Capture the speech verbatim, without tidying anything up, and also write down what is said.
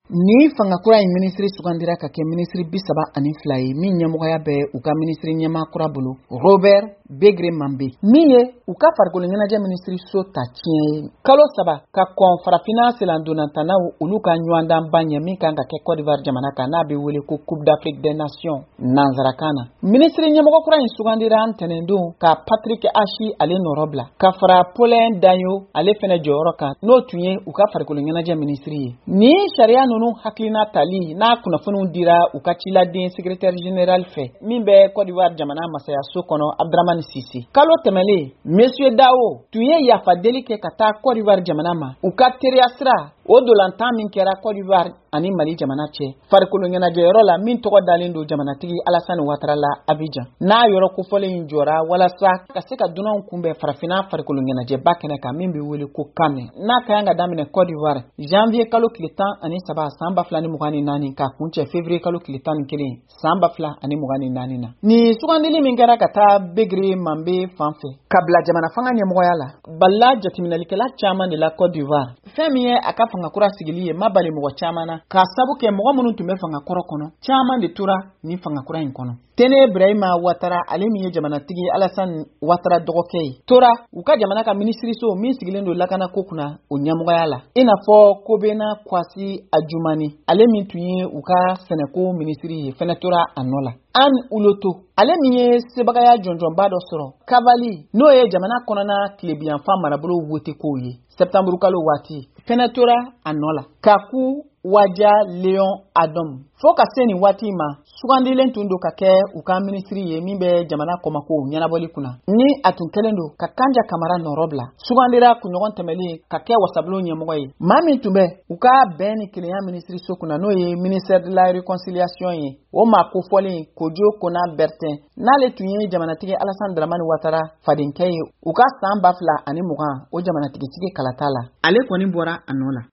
Ni fangakura in ministry sugandira ka kɛ ministry bisaba ani fila ye min ɲɛmɔgɔya bɛ u ka ministry ɲɛmaakura bolo Robert Begre Mambe min ye u ka farikolo ɲɛnajɛ ministry so ta tiɲɛ ye kalo saba ka kɔn farafina selandonatanaw olu ka ɲɔgɔndan ba ɲɛ min kan ka kɛ Côte d'Ivoire jamana kan n'a bɛ wele ko Coupe d'Afrique des Nations nanzarakan na ministry ɲɛmɔgɔkura in sugandira ntɛnɛndon ka Patrick Ashi ale nɔrɔ bila ka fara Paulin Danyo ale fɛnɛ jɔyɔrɔ kan n'o tun ye u ka farikolo ɲɛnajɛ ministry ye ni sariya nunu hakilina tali n'a kunnafoniw dira u ka ciladen secrétaire général fɛ min bɛ Côte d'Ivoire jamana masaya so kɔnɔ Abdramane Sisi kalo tɛmɛlen monsieur Dao tun ye yafadeli kɛ ka taa Côte d'Ivoire jamana ma u ka teriya sira o dolantan min kɛra Côte d'Ivoire ani Mali jamana cɛ farikolo ɲɛnajɛyɔrɔ la min tɔgɔ dalen don jamanatigi Alassane Ouattara la Abidjan n'a yɔrɔ kofɔlen in jɔra walasa ka se ka dunanw kunbɛn farafina farikolo ɲɛnajɛba kɛnɛ kan min bɛ wele ko Kame n'a ka kan ka daminɛ Côte d'Ivoire janvier kalo tile tan ani saba san ba fila ni mugan ni naani ka kuncɛ février kalo tile tan ni kelen san ba fila ani mugan ni naani na ni sugandili min kɛra ka taa Begre Mambe fanfɛ ka bila jamana fanga ɲɛmɔgɔya la balla jateminalikɛla caman de la Côte d'Ivoire fɛn min ye a ka fangakura sigili ye ma bali mɔgɔ caman na ka sabu kɛ mɔgɔ minnu tun bɛ fangakɔrɔ kɔnɔ caman de tora ni fangakura in kɔnɔ Tene Ibrahima Ouattara ale min ye jamanatigi Alassane Ouattara dɔgɔkɛ ye tora u ka jamana ka ministry so min sigilen don lakana ko kunna o ɲɛmɔgɔya la i n'a fɔ Kobena Kwasi Adjumani ale min tun ye u ka sɛnɛko ministry ye fɛnɛ tora a nɔ la Anne Uloto ale min ye sebagaya jɔnjɔnba dɔ sɔrɔ Kavali n'o ye jamana kɔnɔna tilebiyanfan marabolo wote ko ye septembre kalo waati fɛnɛ tora a nɔ la Kaku Waja Leon Adam fo ka se ni waati ma sugandilen tun don ka kɛ u ka ministry ye min bɛ jamana kɔmako ɲɛnabɔli kunna ni a tun kɛlen don ka Kanja Kamara nɔrɔ bila sugandira kunɲɔgɔn tɛmɛlen ka kɛ wasabulon ɲɛmɔgɔ ye maa min tun bɛ u ka bɛn ni kelenya ministry so kunna n'o ye ministère de la réconciliation ye o maa kofɔlen Kojo Kona Bertin n'ale tun ye jamanatigi Alassane Dramane Ouattara fadenkɛ ye u ka san ba fila ani mugan o jamanatigitigi kalata la ale kɔni bɔra a nɔ la